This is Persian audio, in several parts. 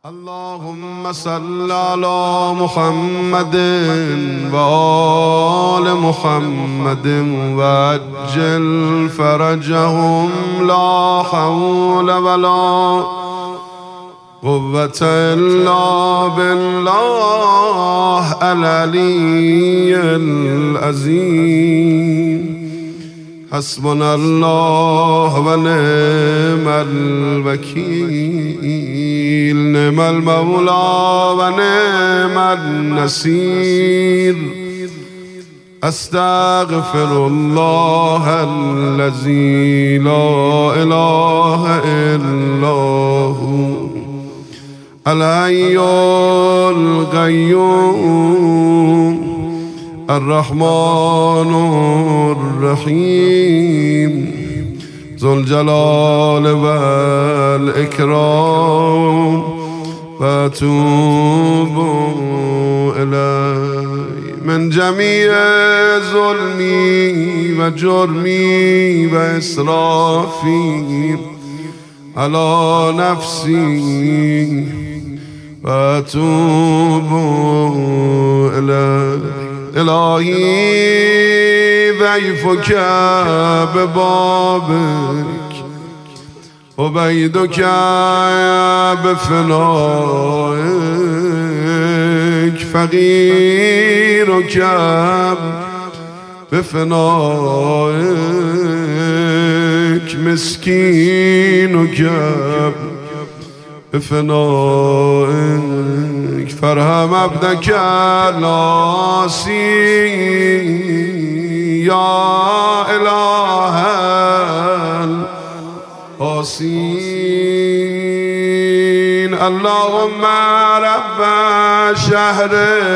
اللهم صل على محمد وآل محمد وعجل فرجهم لا حول ولا قوة إلا بالله العلي العظيم. حسبنا الله ونعم الوكيل، نعم المولى ونعم النصير. استغفر الله الذي لا اله الا هو الحي القيوم الرحمن الرحيم ذو الجلال والإكرام وأتوب إليه من جميع ظلمي وجرمي وإسرافي على نفسي وأتوب إليه. إلهي ضيفك ببابك وبيدك بفنائك، فقيرك بفنائك، مسكينك بفنائك. فارحم عبدك العاصي يا إله العاصين. اللهم رب شهر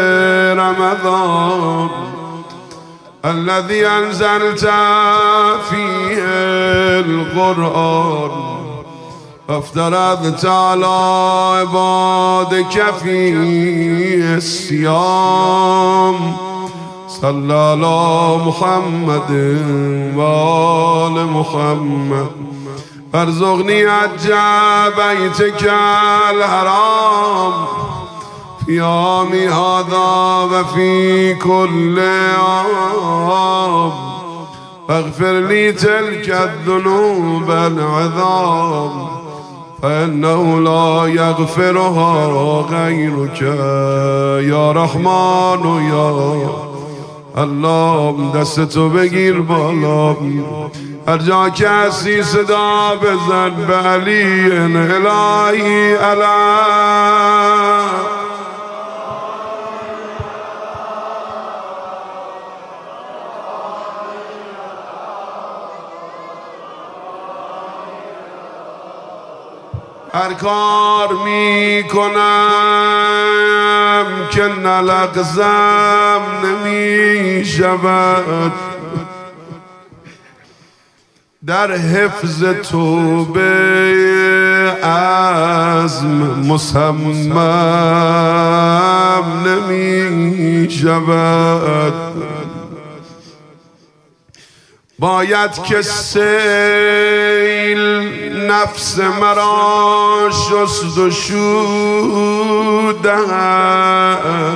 رمضان الذي أنزلت فيه القرآن وافترضت على عبادك فيه الصيام، صلى على محمد وآل محمد. فارزقني حج بيتك الحرام في عامي هذا وفي كل عام، واغفر لي تلك الذنوب العظام فإنه لا يغفرها غيرك يا رحمن يا الله. دستو بگیر بالا، هر جا کسی صدا بزن به علی الهی علی. هر کار می کنم که نلغزم نمی شود، در حفظ توبه عزم مصمم نمی شود. باید که سیل نفس مرا شست و شو دهد،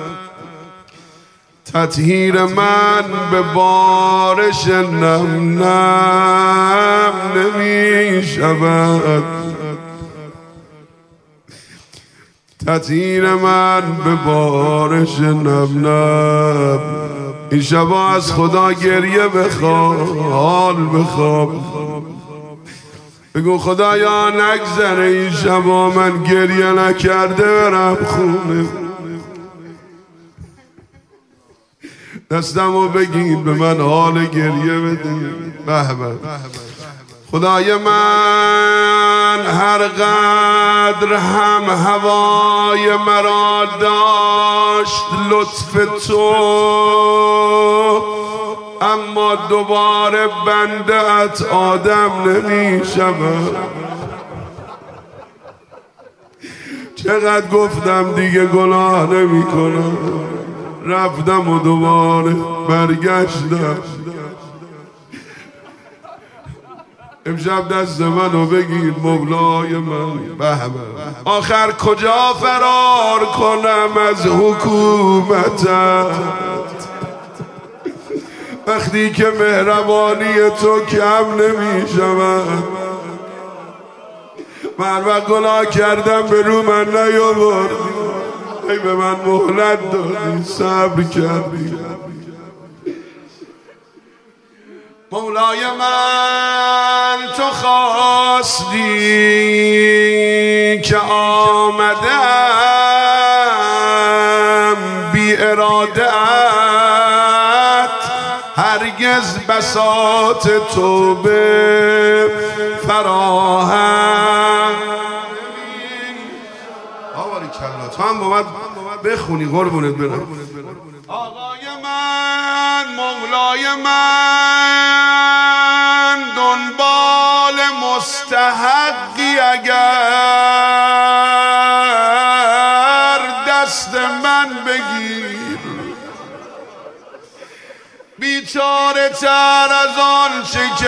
تطهیر من به بارش نم نم نمی شود. تطهیر من به بارش نم نم. این شبا از خدا گریه بخواه، حال بخواه، بگو خدایا نگذره این شبا من گریه نکرده برم خونه. دستمو بگیر به من حال گریه بده. به به خدای من، هر قدر هم هوای مرا داشت لطف تو، اما دوباره بنده‌ات آدم نمی شود. چقدر گفتم دیگه گناه نمی کنم، رفتم و دوباره برگشتم. امشب دست منو بگیر مولای من. به آخر کجا فرار کنم از حکومتت وقتی که مهربانی تو کم نمی شود. من وقت گناه کردم به رو من نیاوردی، ای به من مهلت دادی، صبر کردی. مولای من تو خواستی که آمدم بی ارادت، هرگز بساط توبه فراهم. آواری کلا تو هم باید بخونی قربونت برم. آقای من مولای من دنبال مستحقی اگر دست من بگیر، بیچاره تر از آن چه که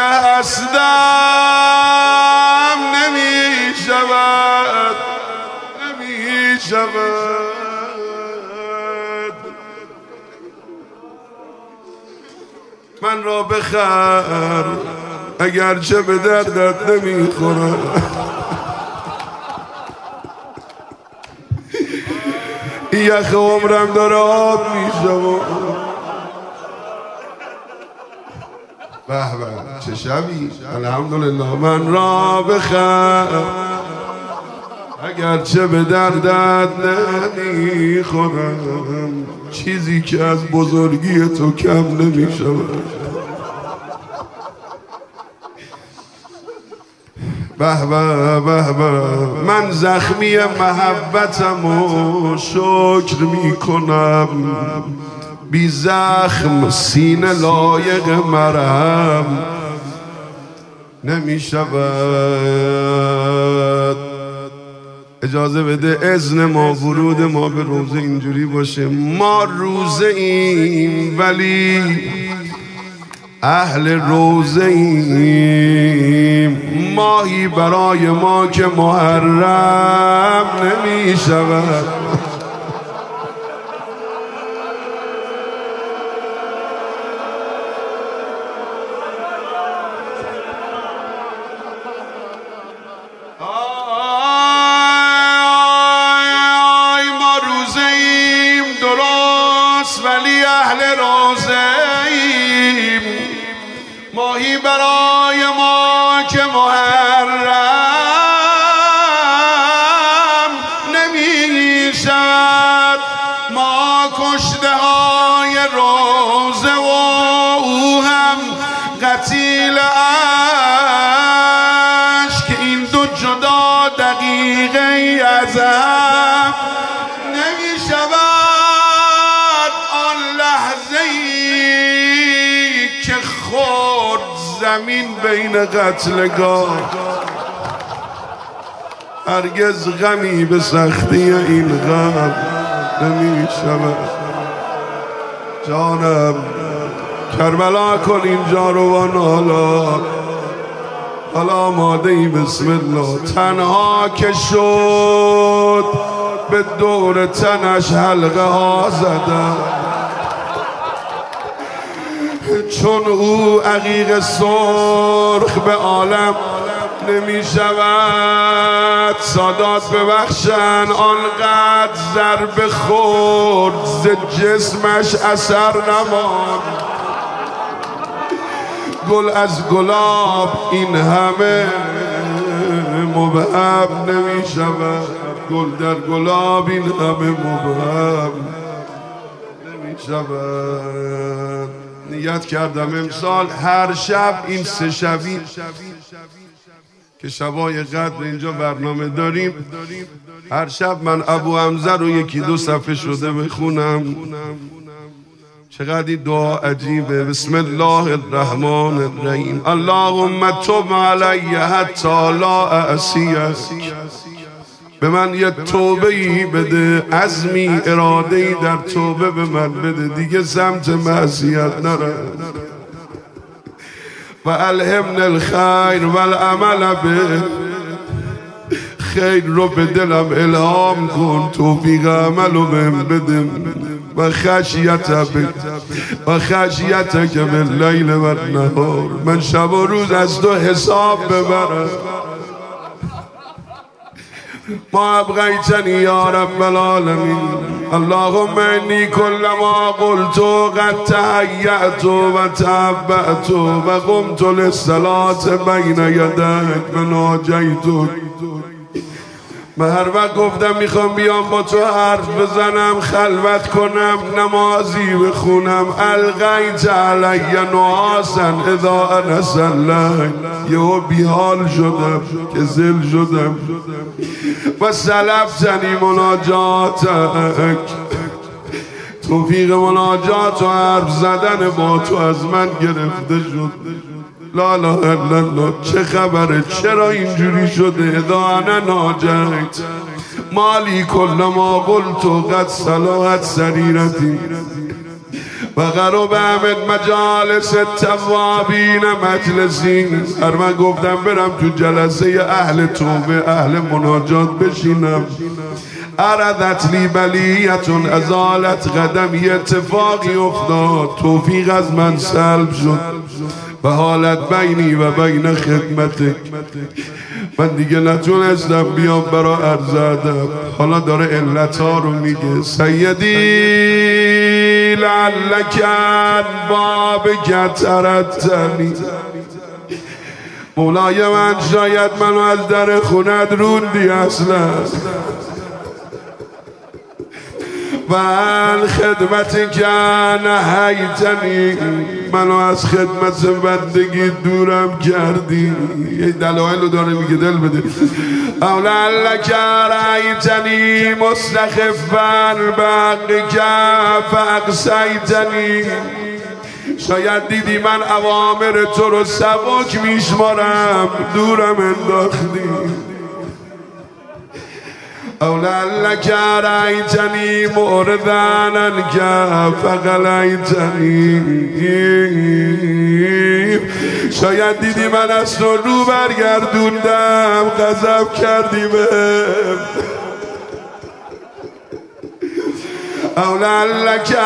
هستم نمی شود، نمی شود. من را بخر اگرچه به دردت نمیخورم. یخ عمرم داره آب میشم. به به چه شبی، الحمدلله. من را بخر اگرچه به دردت نمیخورم، چیزی که از بزرگی تو کم نمیشود. به به به به من زخمی محبتم و شکر میکنم، بی زخم سینه لایق مرهم نمیشود. اجازه بده اذن ما ورود ما به روزه اینجوری باشه. ما روزه ایم ولی اهل روزه ایم. ماهی برای ما که محرم نمی شود. ولی اهل روزه ایم. ماهی برای ما که محرم نمی شود. ما کشته های روزه و او هم قتیل عشق، این دو جدا دقیقه از هم نمی شود. که خورد زمین بین قتلگاه، هرگز غمی به سختی این غم نمی شود. جانم کربلا کن اینجا رو حالا آماده ای بسم الله. تنها که شد به دور تنش حلقه ها زدم، چون او عقیق سرخ به عالم نمی شود. سادات ببخشن آنقدر ضربه خورد ز جسمش اثر نماند. گل از گلاب این همه مبهم نمی شود. گل در گلاب این همه مبهم نمی شود. نیت کردم امسال هر شب این 3 شبی که شبای قدر اینجا برنامه داریم، هر شب من ابو حمزه رو 1-2 صفحه شده بخونم. چقدر این دعا عجیبه. بسم الله الرحمن الرحیم. اللهم تب علی حتی لا اعصیک. به من یه توبه ای بده، عزمی اراده ای در توبه به من بده، دیگه سمت معصیت نرم. و الهمنا الخیر و العمل به، خیر رو به دلم الهام کن، توفیق عمل رو بهم بده، و خشیتک باللیل و النهار، من شب و روز از تو حساب ببرم. ما ابقیتنی یا رب العالمین. اللهم انی کلما قلت قد تهیأت و تعبأت و قمت للصلاة بین یدیک و ناجیتک. من هر وقت گفتم میخوام بیام با تو حرف بزنم، خلوت کنم، نمازی بخونم، القیت علی نعاسا اذا انس اللیل، یهو بیحال شدم که زل شدم. و سلبتنی مناجاتک، توفیق مناجات و حرف زدن با تو از من گرفته شد. لا اله الا الله. چه خبره؟ چرا اینجوری شده؟ اذا انا ناجیت مالی کل ما قلت قد صلحت سریرتی و قرب احمد مجالس التوابین مجلسی. هر من گفتم برم تو جلسه اهل توبه، اهل مناجات بشینم، اردت لی بلیتون ازالت قدمی، اتفاقی افتاد، توفیق از من سلب شد و حالت بینی و بین خدمتک، من دیگه نتونستم بیام برا عرض ادب. حالا داره علتها رو میگه. سیدی لعلک بابک تردنی، مولای من شاید منو از در خونت روندی اصلا، و خدمت که نهیتنی، منو از خدمت بندگی دورم کردی. یه دلایل رو داره میگه دل بده. اولا لک رأیتنی مستخفا بحقک فاقصیتنی، شاید دیدی من اوامر تو رو سبک میشمارم، دورم انداختی. اولا لک رأیتنی معرضا عنک فغلیتنی، شاید دیدی من از تو رو برگردوندم، غضب کردی بهم. اولا لک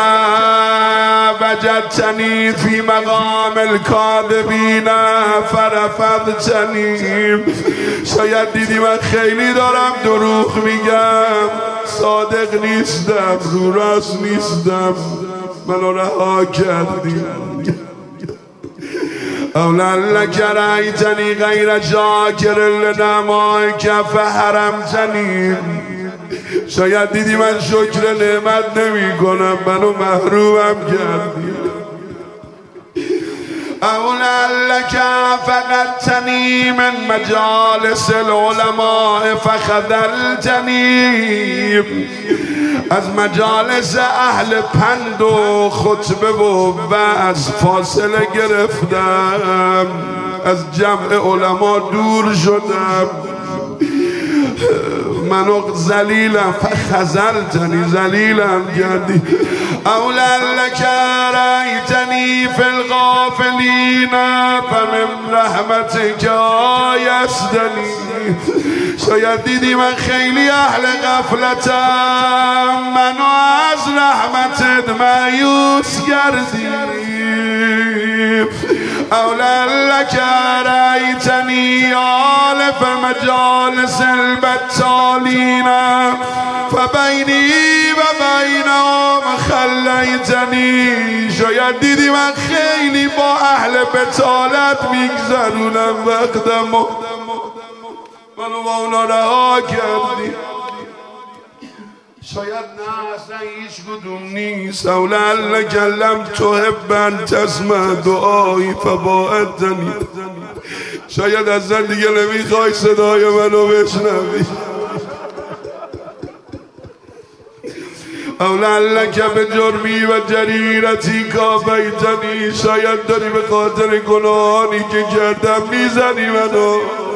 وجدتنی فی مقام الکاذبین فرفضتنی، شاید دیدی من خیلی دارم دروغ میگم، صادق نیستم، رو راست نیستم، منو رها کردی. اولا لک رأیتنی غیر شاکر لنعمائک فحرمتنی، شاید دیدی من شکر نعمت نمی کنم، منو محرومم کردی. اولا لک فقدتنی من مجالس العلماء فخذلتنی، از مجالس اهل پند و خطبه و وعظ فاصله گرفتم، از جمع علما دور شدم، منو ذلیلم، فخذلتنی، ذلیلم کردی. اولا لک رأیتنی فی الغافلین فمن رحمتک آیستنی، شاید دیدی من خیلی اهل غفلتم، منو از رحمتت مایوس کردی. اولا لک رأیتنی آلف مجالس البتالین فبینی و بینهم خلیتنی، شاید دیدی من خیلی با اهل بتالت میگذرونم وقتم، منو با اونا رها کردی. شاید نه اصلا هیچ کدوم نیست. اولا لک لم تحب ان تسمع دعایی فباعدتنی، شاید اصلا دیگه نمیخوای صدای منو بشنوی. اولا لک به جرمی و جریرتی کافیتنی، شاید داری به خاطر گناهانی که کردم میزنی منو.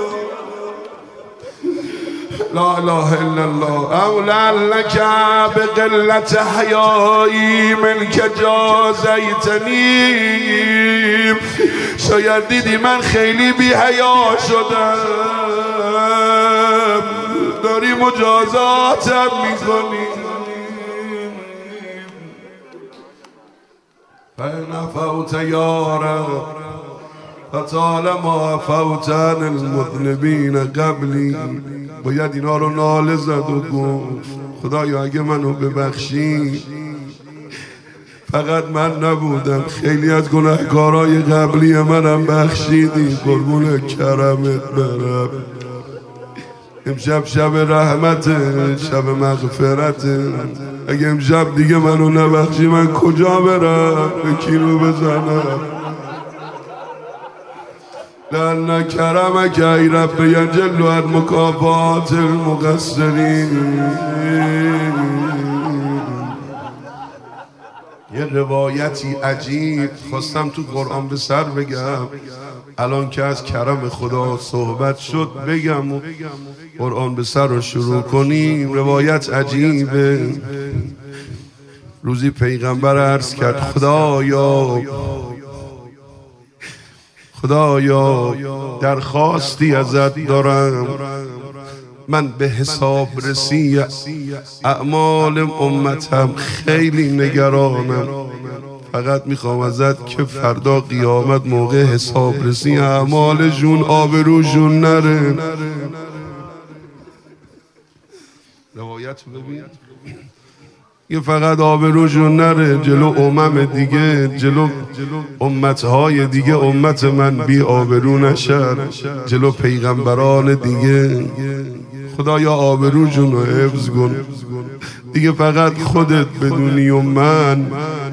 لا اله الا الله. اولا لک بقلت حیایی منک جازیتنی، شاید دیدی من خیلی بی حیا شدم، داری مجازاتم میکنی. فإن فوت یا رب فطالما فوت عن المذنبین قبلی. باید اینا رو ناله زد و گفت خدایا اگه منو ببخشی، فقط من نبودم، خیلی از گناهکارای قبلی منم بخشیدی، قربون کرمت برم. امشب شب رحمت، شب مغفرت. اگه امشب دیگه منو نبخشی من کجا برم؟ به کینو بزنم؟ لأن کرمک ای رب یجل عن مکافات المقصرین. یه روایتی عجیب خواستم تو قرآن به سر بگم، الان که از کرم خدا صحبت شد بگم و قرآن به سر رو شروع کنیم. روایت عجیبه. روزی پیغمبر عرض کرد خدایا درخواستی ازت دارم، من به حساب رسی اعمال امتم خیلی نگرانم، فقط میخوام ازت که فردا قیامت موقع حساب رسی اعمالشون آبروشون نره. روایت ببین، یه فقط آبروشون نره جلو امم دیگه، جلو امتهای دیگه امت من بی آبرو نشد، جلو پیغمبران دیگه. خدایا آبروشون رو حفظ کن دیگه، فقط خودت بدونی و من.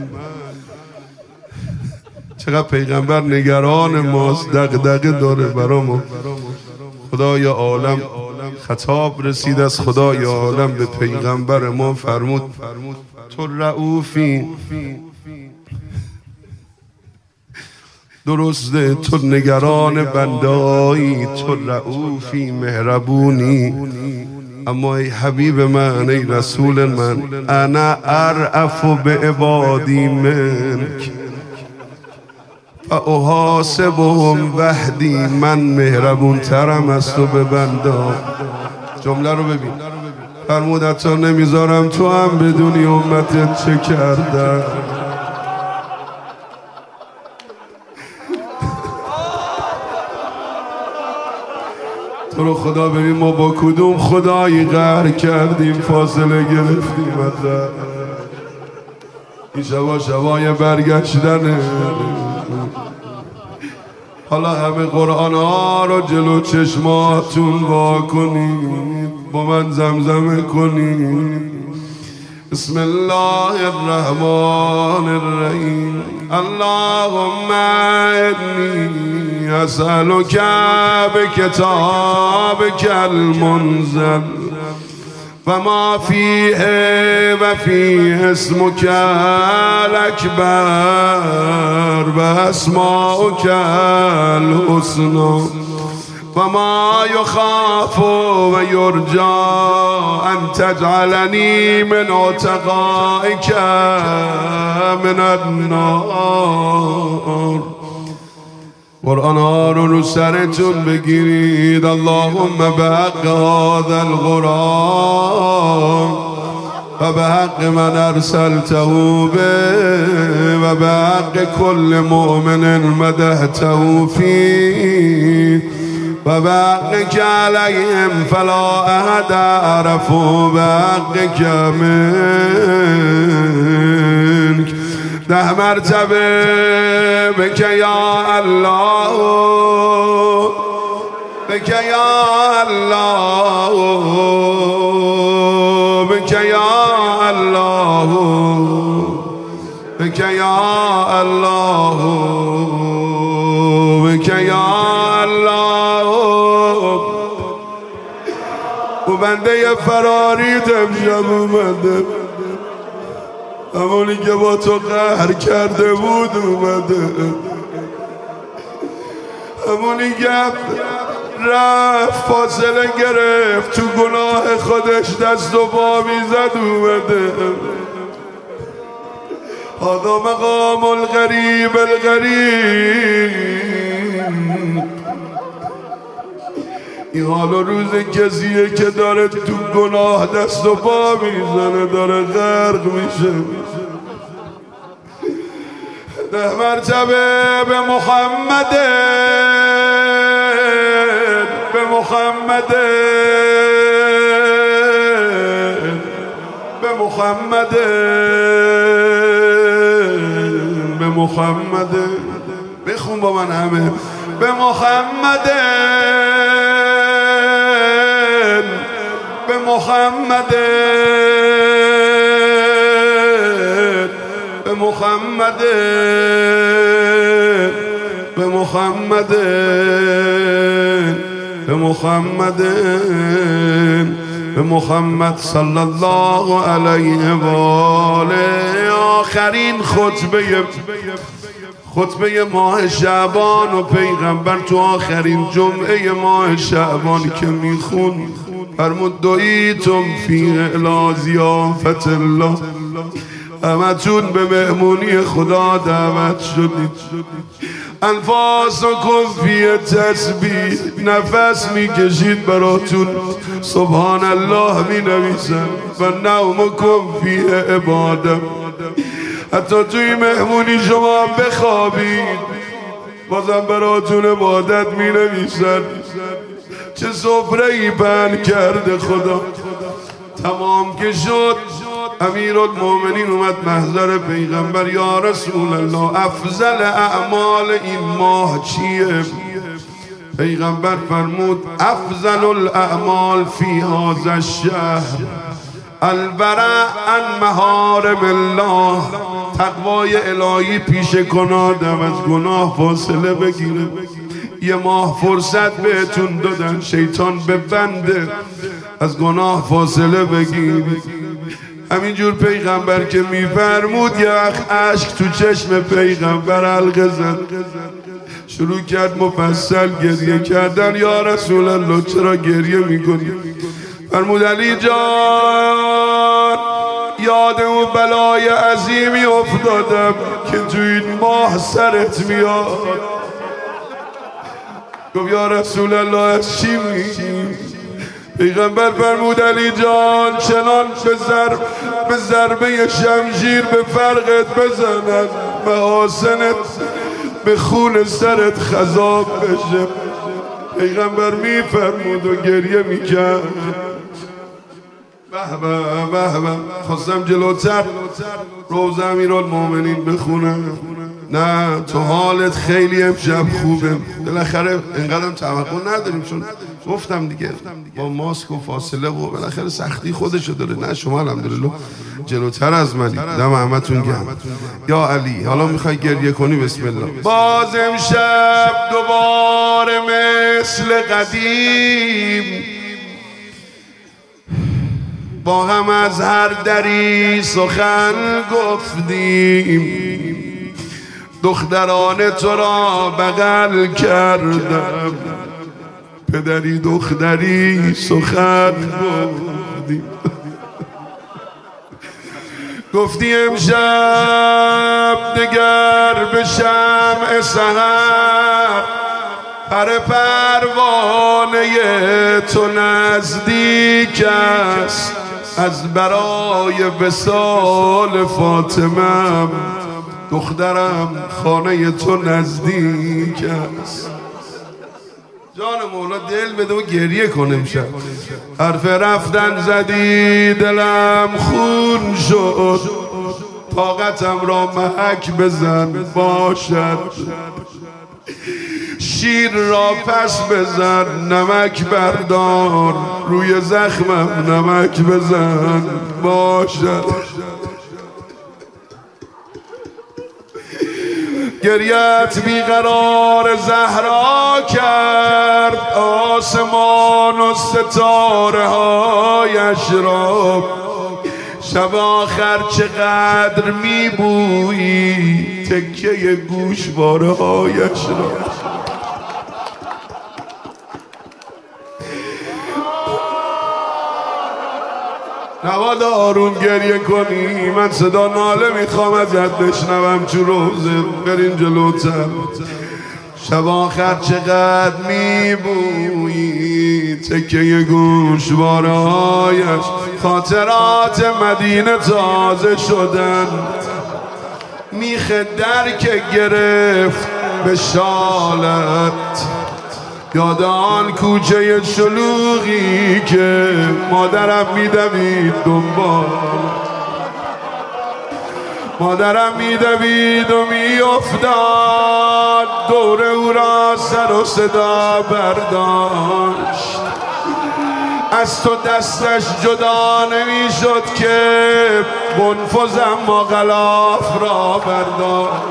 چقدر پیغمبر نگران ماست، دغدغه داره برا ما. خدای عالم خطاب رسید از خدای عالم به پیغمبر ما، فرمود تو رؤوفی، درسته تو نگران بندایی، تو رؤوفی مهربونی، اما ای حبیب من، ای رسول من، انا ارأف بعبادی منک فاحاسبهم وحدی، من مهربون ترم از تو به بندا. جمله رو ببین، فرمود حتی نمیذارم تو هم بدونی امتت چه کردن. تو رو خدا ببین ما با کدوم خدایی قهر کردیم، فاصله گرفتیم ازت. این شبای برگشتنه. حالا همه قرآن ها رو جلو چشماتون وا کنید، با من زمزمه کنید. بسم الله الرحمن الرحیم. اللهم انی اسألک بکتابک المنزل و ما فیه و فیه اسمک الاکبر و اسماؤک الحسنی و ما یخاف و یرجا ان تجعلنی من عتقائک من النار. قرآن ها رو سرتون بگیرید. اللهم به حق هذا القرآن و به حق من ارسلته به و به حق کل مؤمن مدحته فيه و به حقك علیهم فلا احد اعرف به حقك منك. 10 مرتبه بك یا الله، بك یا الله، بك یا الله، بك یا الله، بك یا الله. و بنده فراری امشب اومده، همونی که با تو قهر کرده بود اومده، همونی که رفت فاصله گرفت تو گناه خودش دست و پا میزد اومده. هذا مقام الغریب الغریب. این حال و روز کسیه که داره تو گناه دست و پا میزنه، داره غرق میشه. 10 مرتبه به محمد، به محمد، به محمد، به محمد. بخون با من همه. به محمد، به محمد، به محمد، به محمد، به محمد، به محمد صلی الله علیه و آله. آخرین خطبه ماه شعبان و پیغمبر تو آخرین جمعه ماه شعبان که میخون فرمود دعیتم فی الی ضیافت الله. همتون به مهمونی خدا دعوت شدید. انفاسکم فی تسبیح، نفس میکشید براتون سبحان الله مینویسن. و نومکم فی عباده، حتی توی مهمونی شما بخوابید بازم براتون عبادت مینویسن. چه سفره‌ای پهن کرده خدا. تمام که شد امیرالمومنین اومد محضر پیغمبر. یا رسول الله افضل اعمال این ماه چیه؟ پیغمبر فرمود افضل الاعمال فی هذا الشهر الورع عن محارم الله. تقوای الهی پیش کن آدم از گناه فاصله بگیره. یه ماه فرصت بهتون دادن شیطان ببنده، از گناه فاصله بگیری. همینجور پیغمبر که میفرمود یه وقت اشک تو چشم پیغمبر حلقه زد. شروع کرد مفصل گریه کردن. یا رسول الله چرا گریه میکنی؟ فرمود علی جان یاد اون بلای عظیمی افتادم که تو این ماه سرت میاد. گفت یا رسول الله از چی میگی؟ پیغمبر فرمود علی جان چنان به ضربه شمشیر به فرقت بزنن محاسنت به خون سرت خضاب بشه. پیغمبر میفرمود و گریه میکرد. به به به. خواستم جلوتر روزه امیرالمومنین بخونم. نه تو حالت خیلی امشب خوبه. بالاخره اینقدرم توقع نداریم چون گفتم دیگه با ماسک و فاصله و بالاخره سختی خودشو داره. نه شما الحمدلله جلوتر از منی. دم همتون گرم. یا علی حالا میخوای گریه کنی بسم الله. باز امشب دوباره مثل قدیم با هم از هر دری سخن گفتیم. دختران تو را بغل کردم، پدری دختری سخن گفتیم. گفتی امشب دگر به شمع سحر پر پروانه تو نزدیک است. از برای وصال فاطمه دخترم خانه تو نزدیک است. جان مولا دل بده و گریه کنه امشب. حرف رفتن زدی دلم خون شد، طاقتم را محک بزن باشد. شیر را پس بزن نمک بردار، روی زخمم نمک بزن باشد. گریت بیقرار زهرا کرد آسمان و ستاره هایش را. شب آخر چقدر میبویی تکیه گوشواره هایش را. نواد آروم گریه کنی، من صدا ناله میخوام ازت بشنوم چو روزه. بریم جلوتر. شب آخر چقدر میبویی تکه گوشوارهایش، خاطرات مدینه تازه شدن. میخ در که گرفت به شالت، یاد آن کوچه شلوغی که مادرم میدوید دنبال، مادرم میدوید و میافتاد، دور او را سر و صدا برداشت. از تو دستش جدا نمیشد که بنفذم ما غلاف را برداشت.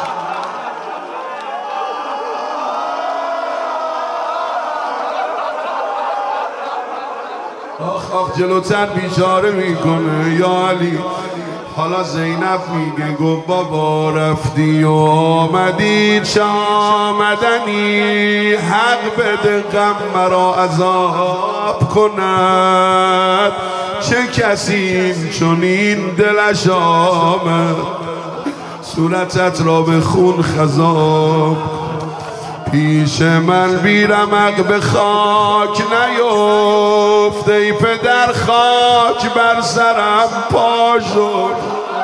آخ آخ جلوتر بیچاره میکنه یا علی. حالا زینب میگه گفت بابا رفتی و آمدی چه آمدنی، حق بده غم مرا عذاب کند. چه کسی چنین دلش آمد صورتت را به خون خضاب. پیش من بی رمق به خاک نیفت، ای پدر خاک بر سرم پا شد.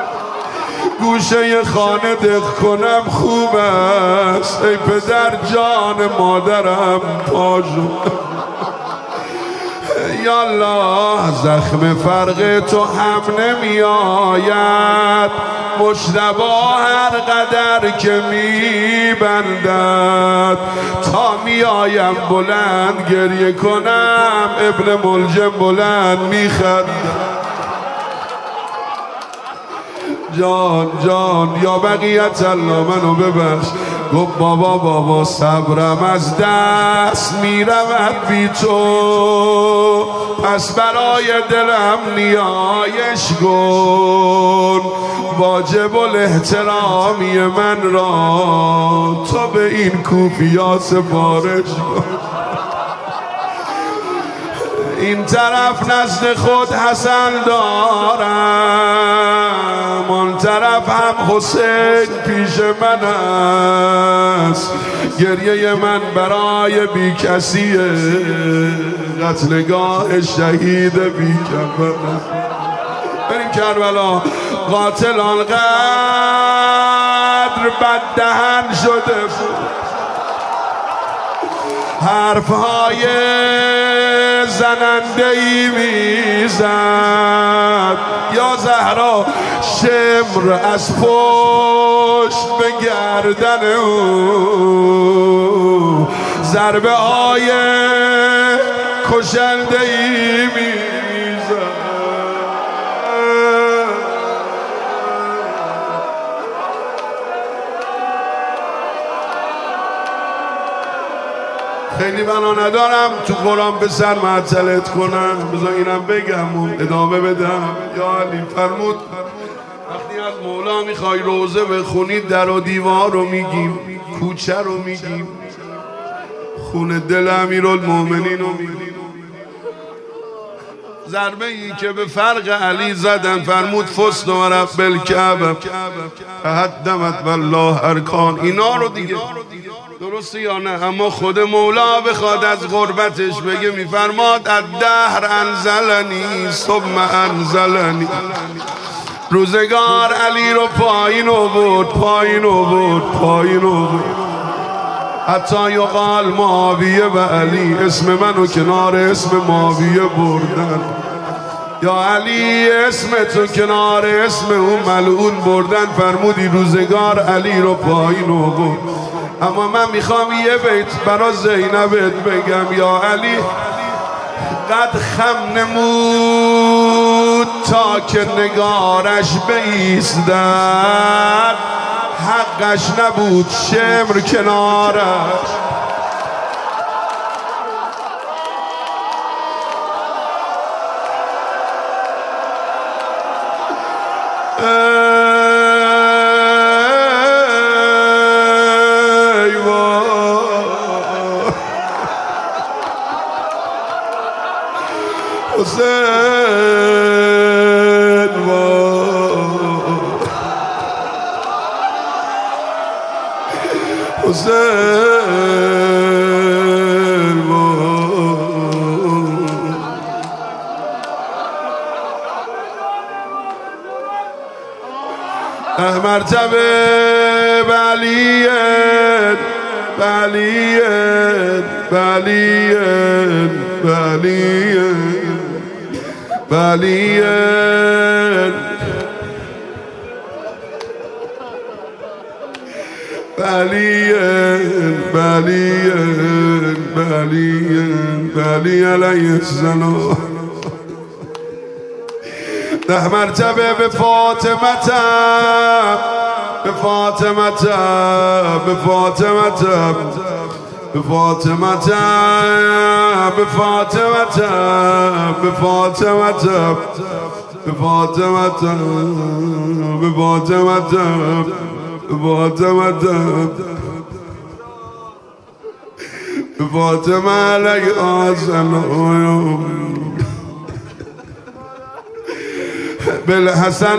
گوشه خانه دق کنم خوب است، ای پدر جان مادرم پا شد. یالله زخم فرق تو هم نمی آید، مجتبا هر قدر که می بندد. تا می آیم بلند گریه کنم، ابن ملجم بلند می خندد. جان جان یا بقیت الله منو ببخش. گفت بابا صبرم از دست می رود بی تو، پس برای دلم نیایش کن. واجب الاحترامی من را تو به این کوفیا سفارش کن. این طرف نزد خود حسن دارم، آن طرف هم حسین پیش من است. گریه من برای بی کسیه، قتلگاه شهید بی کفن. بریم کربلا. قاتل آنقدر بددهن شده حرفهای زننده‌ای میزد. یا زهرا شمر از پشت به گردن او ضربه های کشنده‌ای میزد. خیلی بنا ندارم تو قرآن به سر معطلت کنم، بذار اینم بگم و ادامه بدم. یا علی فرمود وقتی از مولا میخوای روزه بخونی، در و دیوار رو میگیم، کوچه رو میگیم، خون دل امیرالمومنین رو میگیم. ضربه ای که به فرق علی زدن، فرمود فست و رب الکعبه تهدمت والله ارکان. اینا رو دیگه درسته یا نه؟ اما خود مولا بخواد از غربتش بگه، میفرماد الدهر انزلنی ثم انزلنی. روزگار علی رو پایین آورد، پایین آورد، پایین آورد. حتی یقال معاویه و علی، اسم منو کنار اسم معاویه بردن. یا علی اسم تو کنار اسم اون ملعون بردن. فرمودی روزگار علی رو پایین آورد. اما من میخوام یه بیت برا زینبت بگم. یا علی قد خم نمود تا که نگارش بایستد، حقش نبود شمر کنارش. حسین حسین مرتبه بلیت بلیت بلیت بلیت بلیت بلیت بلیت بلیت بلی علیه السلام ده مرتبه به فاطمتم به فاطمتم به فاطمتم به فاطمتم به فاطمتم به فاطمتم به فاطمتم به فاطمتم به فاطمتم به فاطمه علیه السلام بالحسن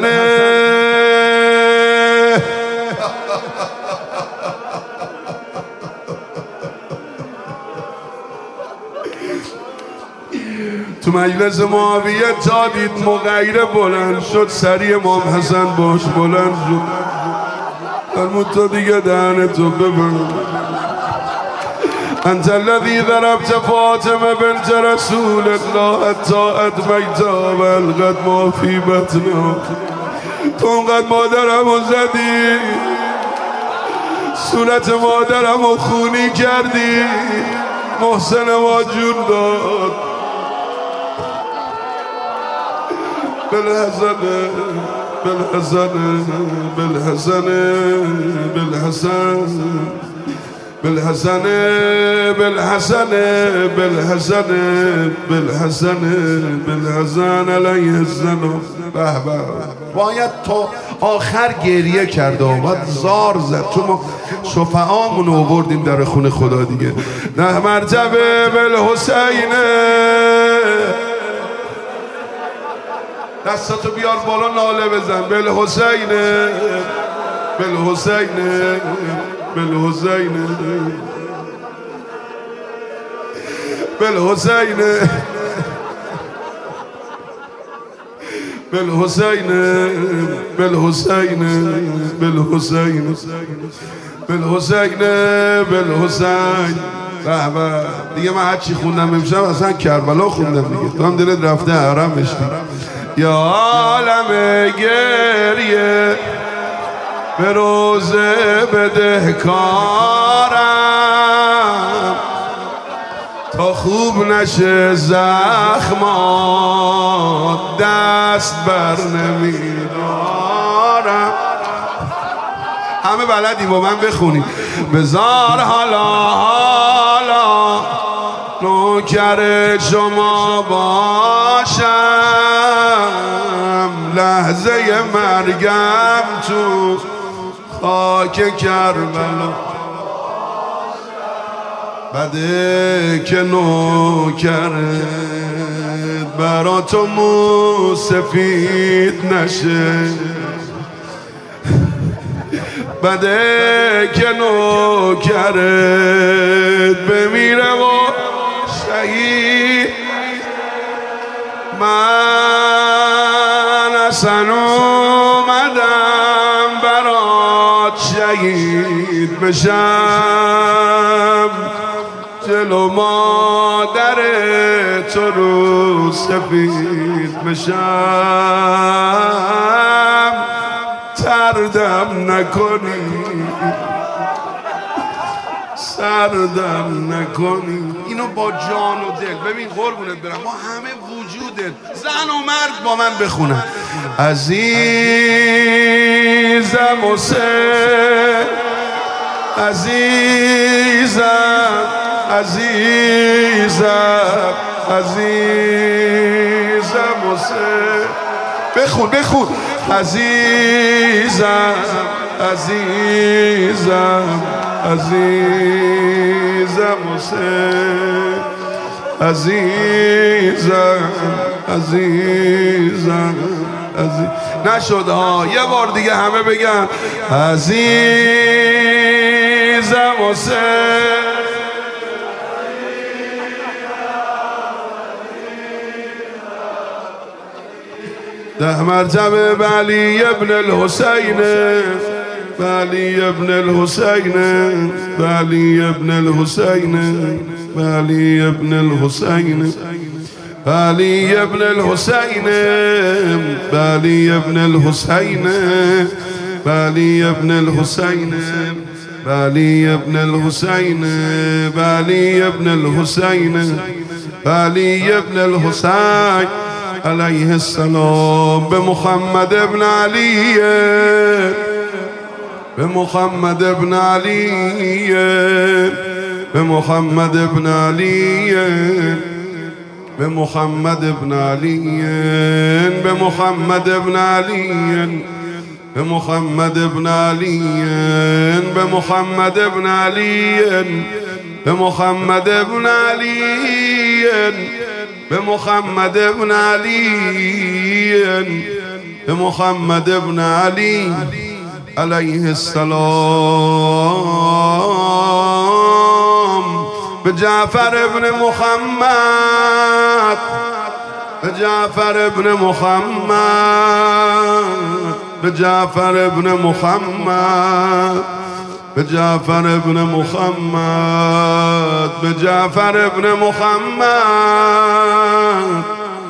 تو مجلس معاویه تا دید مغیره بلند شد سری امام حسن باش بلند شد فرمود تو دیگه دهنتو ببند انت الذي ضربت فاطمه بنت رسول الله حتی ادمیتها و القت ما فی بطنها تو اونقدر مادرمو زدی صورت مادرمو خونی کردی محسن ما جون داد بالحسن بالحسن بالحسن بالحسن بالحسن بالحسن بالحسن بالحسن بالحسن علیه السلام به به باید تا آخر گریه کرد و باید زار زد چون ما شفعامون رو آوردیم در خونه خدا دیگه نه مرتبه بالحسین دستاتو بیار بالا ناله بزن بالحسین بالحسین بالحسین بالحسین بالحسین بالحسین بالحسین بالحسین بالحسین به به دیگه من هر چی خوندم امشب اصلا کربلا خوندم دیگه تو هم دلت رفته حرم بشتی یا عالم گریه به روزه بدهکارم تا خوب نشه زخمات دست بر نمیدارم همه بلدی با من بخونیم بذار حالا حالا نوکر شما باشم لحظه مرگم تو خاک کربلا بده که نوکرت برا تو مو سفید نشه بده که نوکرت بمیره و شهید من اصلا اومدم برات شهید بشم جلو مادر تو رو سفید بشم تردم نکنی سردم نکنی اینو با جان و دل ببین قربونت برم ما همه وجودت زن و مرد با من بخونن عزیزم حسین عزیزم عزیزم عزیزم حسین بخون بخون عزیزم عزیزم عزیزم حسین عزیزم عزیزم نشد ها یه بار دیگه همه بگن عزیزم میریزم حسین ده مرتبه بعلی ابن الحسین بعلی ابن الحسین بعلی ابن الحسین بعلی ابن الحسین بعلی ابن الحسین بعلی ابن الحسین بعلی ابن الحسین بعلی ابن الحسین بعلی ابن الحسین بعلی ابن الحسین علیه السلام به محمد ابن علی به محمد ابن علی به محمد ابن علی به محمد ابن علی به محمد ابن علی به محمد ابن علی به محمد ابن علی به محمد ابن علی به محمد ابن علی به محمد ابن علی علیه السلام به جعفر ابن محمد به جعفر ابن محمد به جعفر ابن محمد به جعفر ابن محمد به جعفر ابن محمد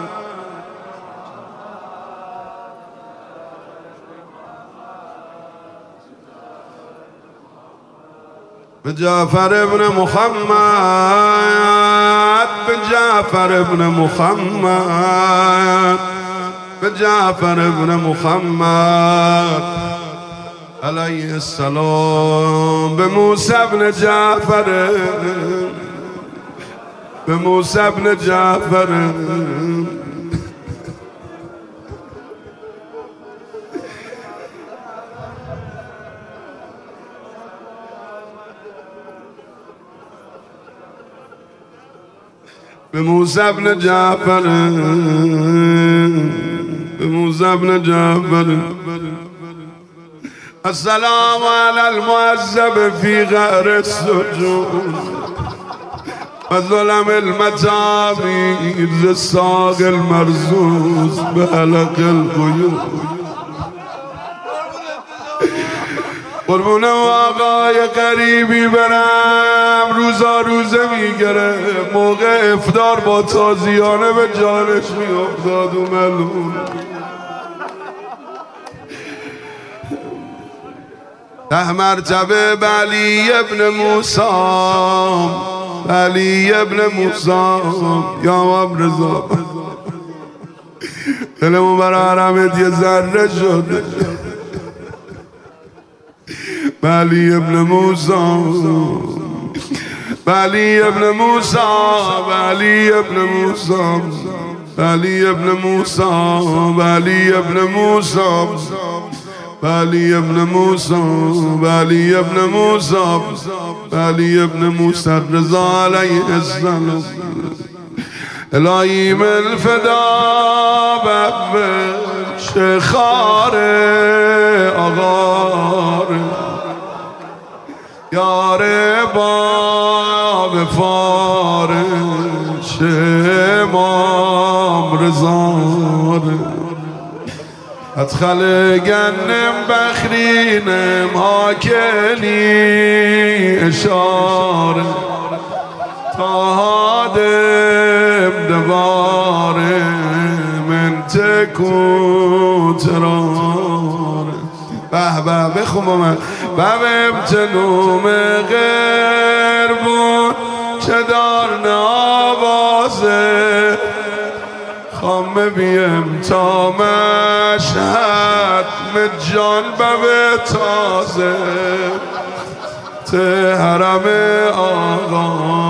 به جعفر ابن محمد به جعفر ابن محمد به جعفر ابن محمد علیه السلام به موسی ابن جعفر به موسی ابن جعفر به موسی ابن جعفر به موسی ابن جعفر السلام على المعذب في غار السجون وظلم المتامير الساق المرزوز بحلق القيود قربون آقای قریبی برم روزا روزه میگره موقع افطار با تازیانه به جانش میافتاد و ملعون ده مرتبه بعلی ابن موسی بعلی ابن موسی یا امام رضا دلمون برای حرمت یه ذره شده بعلی ابن موسی بعلی ابن موسی بعلی ابن موسی بعلی ابن موسی بعلی ابن موسی بعلی ابن موسی بعلی ابن موسی بعلی ابن موسی رضا علیه السلام الهی من فدا بابل شخار آغار یار باب فارش امام رضا ادخل گنم بخرینم حاکنی اشاره تا هادم دوار من تکو ترار به به بخون با من ببم تنوم غیر بود چه دار نوازه خامه بیم تا مشهد مجان ببه تازه ته حرم آقا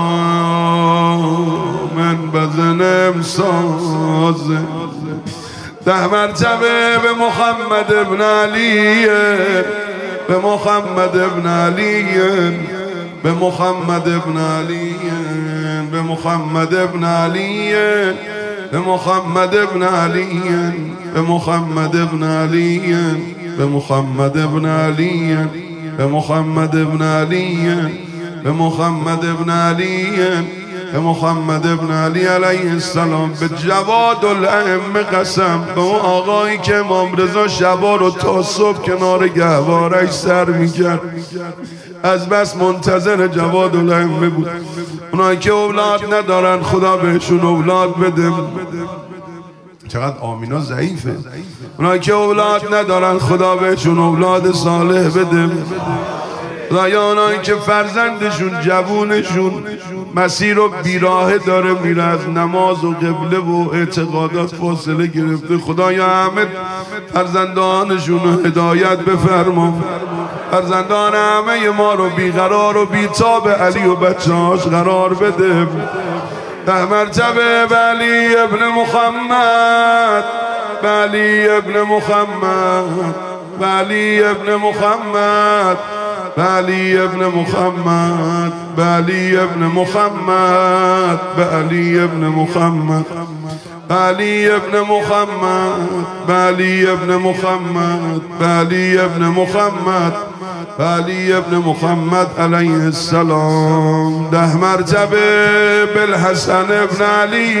من بزنم سازه ده مرتبه به محمد ابن علی به محمد ابن علی به محمد ابن علی به محمد ابن علی به محمد ابن علی به محمد ابن علی به محمد ابن علی به محمد ابن علی، به محمد ابن علی، به محمد ابن علی علیه السلام، به جواد الائمه قسم، به اون آقایی که امام رضا شبا رو تا صبح کنار گهوارش سر میکرد، از بس منتظر جواد الائمه بود. اونایی که اولاد ندارن خدا بهشون اولاد بده. چقدر آمینا ضعیفه. اونایی که اولاد ندارن خدا بهشون اولاد صالح بده. اونایی که فرزندشون جوونشون مسیر و بیراهه داره میره، از نماز و قبله و اعتقادات فاصله گرفته، خدایا همه فرزندانشون رو هدایت بفرما. فرزندان همه ما رو بیقرار و بیتاب علی و بچه‌هاش قرار بده. ده مرتبه به علی ابن محمد، به علی ابن محمد، به علی ابن محمد، به علی ابن محمد، به علی ابن محمد، به علی ابن محمد، به علی ابن محمد، به علی ابن محمد، به علی ابن محمد، به علی ابن محمد علیه السلام. ده مرتبه بالحسن ابن علی،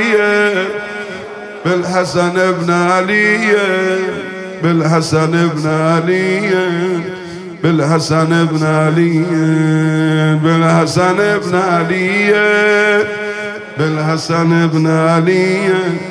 بالحسن ابن علی، بالحسن ابن علی، بالحسن ابن علی، بالحسن ابن علی، بالحسن ابن علی،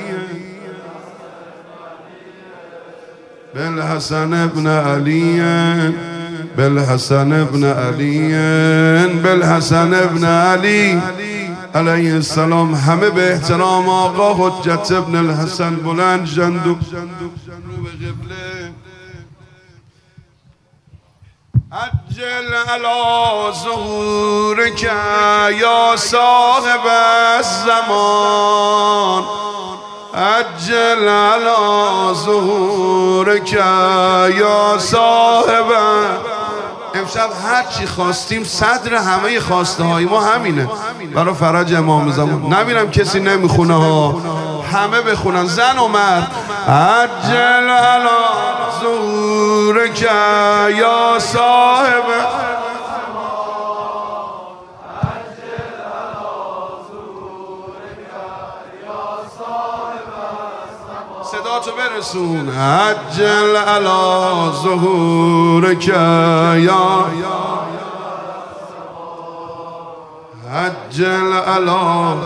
بالحسن ابن علی، بالحسن ابن علی، بالحسن ابن علی علیه السلام. همه به احترام آقا حجت ابن الحسن بلند شند و عجل علی ظهورک یا صاحب الزمان، عجل علی ظهورک یا صاحب. امشب هر چی خواستیم صدر همه خواسته های ما همینه، برای فرج امام زمان. نبینم کسی نمیخونه ها، همه بخونن، زن و مرد. عجل علی ظهورک یا صاحب، صدا تو برسون. عجل علی ظهورک یا، عجل علی.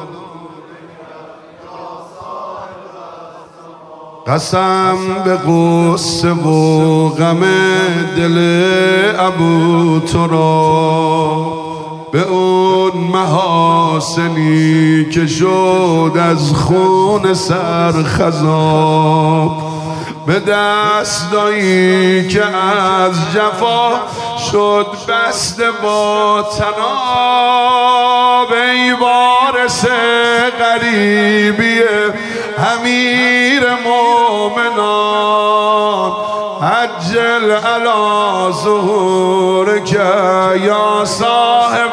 قسم به غصه و غم دل ابو تراب، به اون محاسنی که شد از خون سرخزاب، به دستایی که از جفا شد بسته با طناب. ای وارث غریبی امیر مومنان، عجل علی ظهورک یا صاحب،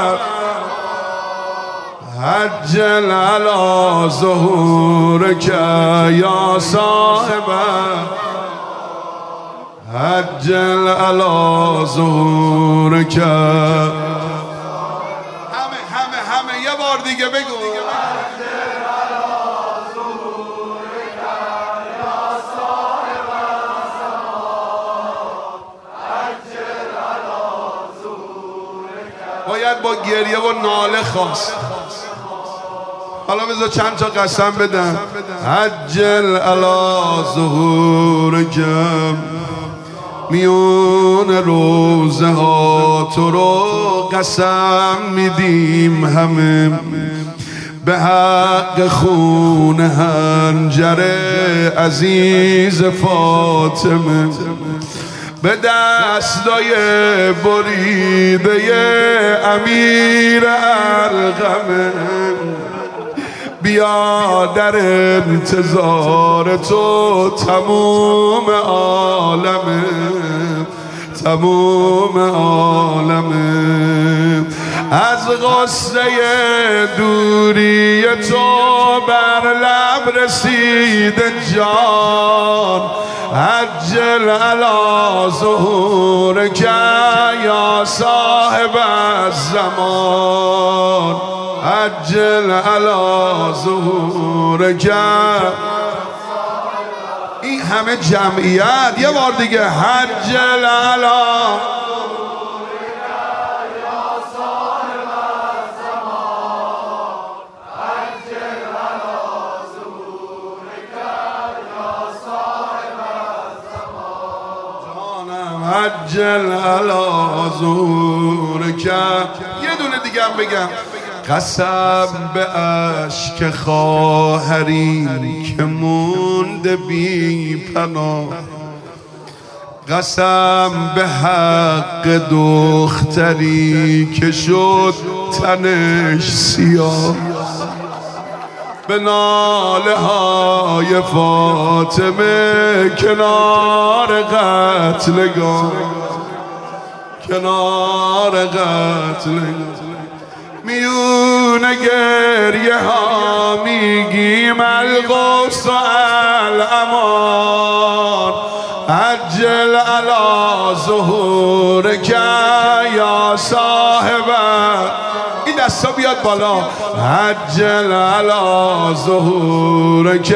عجل علی ظهورک یا صاحب، عجل علی ظهورک. همه یه بار دیگه بگو. باید با گریه و ناله خواست. حالا بذار چند تا قسم بدم. عجل علی ظهورک، میون روزه ها تو رو قسم میدیم همه، به حق خون حنجر عزیز فاطمه، به دستای بریده امیر ارقمه. بیا در انتظار تو تموم عالمه، تموم عالمه. از غصه دوری تو بر لب رسید جان، عجل على ظهورك یا صاحب الزمان عجل على ظهورك. این همه جمعیت یه بار دیگه عجل على عجل على ظهورك. یه دونه دیگه هم بگم. قسم به اشک خواهری که مونده بی پناه، قسم به حق دختری که شد تنش سیاه، به ناله های فاطمه کنار قتلگاه، کنار قتلگاه. میونه گریه ها میگیم القدس و الامان عجل علی ظهورک یا صاحب. این دستا بیاد بالا. عجل علی ظهورک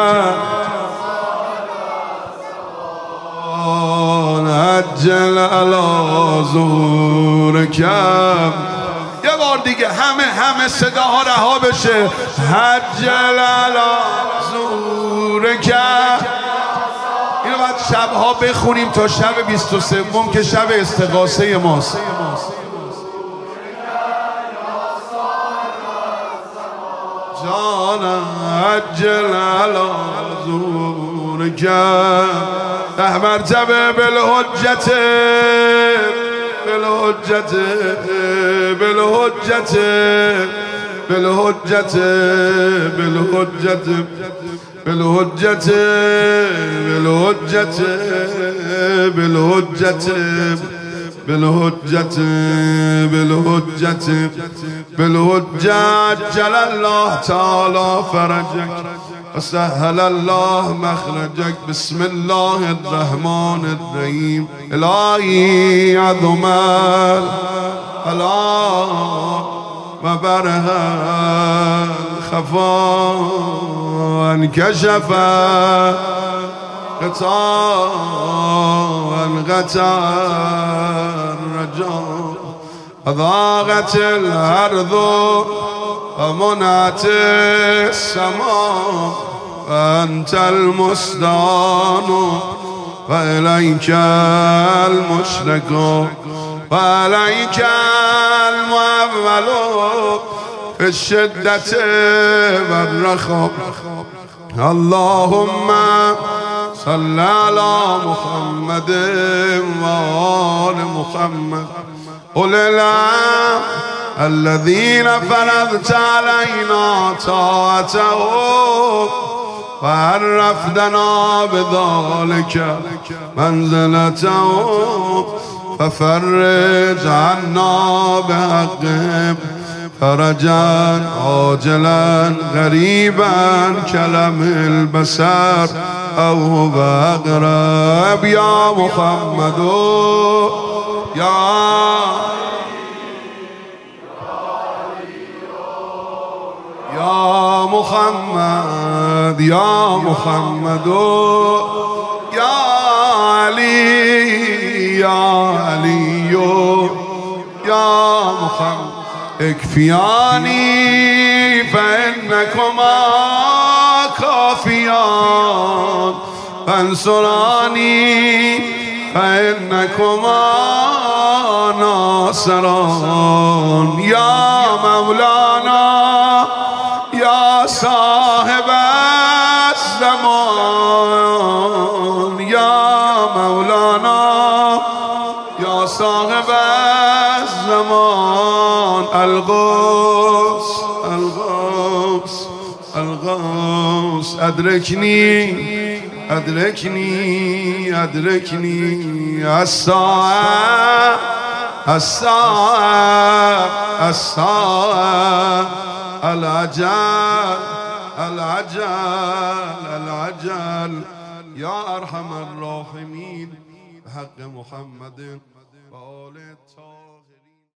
عجل علی ظهورک. یه بار دیگه همه صداها رها بشه. عجل علی ظهورک. اینو باید شبها بخونیم تا شب 23 که شب استغاثه ماست. جانم عجل علی ظهورک. 10 مرتبه بالحجت بالحجت بالحجت بالحجت بالحجت بالحجت بالحجت بالحجت بالحجت بالحجت بالحجت جل الله تعالی فرجك وسهل الله مخرجك. بسم الله الرحمن الرحيم. الهی عظم العلا و برها خفا انکشف قطاع انقطع الرجاء ضاقت الارض ومنعت السماء وانت المستعان وإليك المشرك وعليك المعول في الشدة والرخاء. اللهم صل على محمد وآل محمد أولي العلم الذين فرضت علينا طاعتهم وعرفتنا بذلك منزلتهم ففرج عنا بحقهم فرجا عاجلا غريبا كلمح البصر أو هو أقرب. يا محمد يا محمد يا محمد يا علي يا علي يا محمد اكفياني فإنكما كافيان فانصراني فإنكما ناصران. يا مولانا يا صاحب الزمان يا مولانا يا صاحب الزمان الغوث الغوث الغوث أدركني أدركني أدركني الساعة الساعة الساعة العجل العجل العجل یا ارحم الراحمین به حق محمد و آل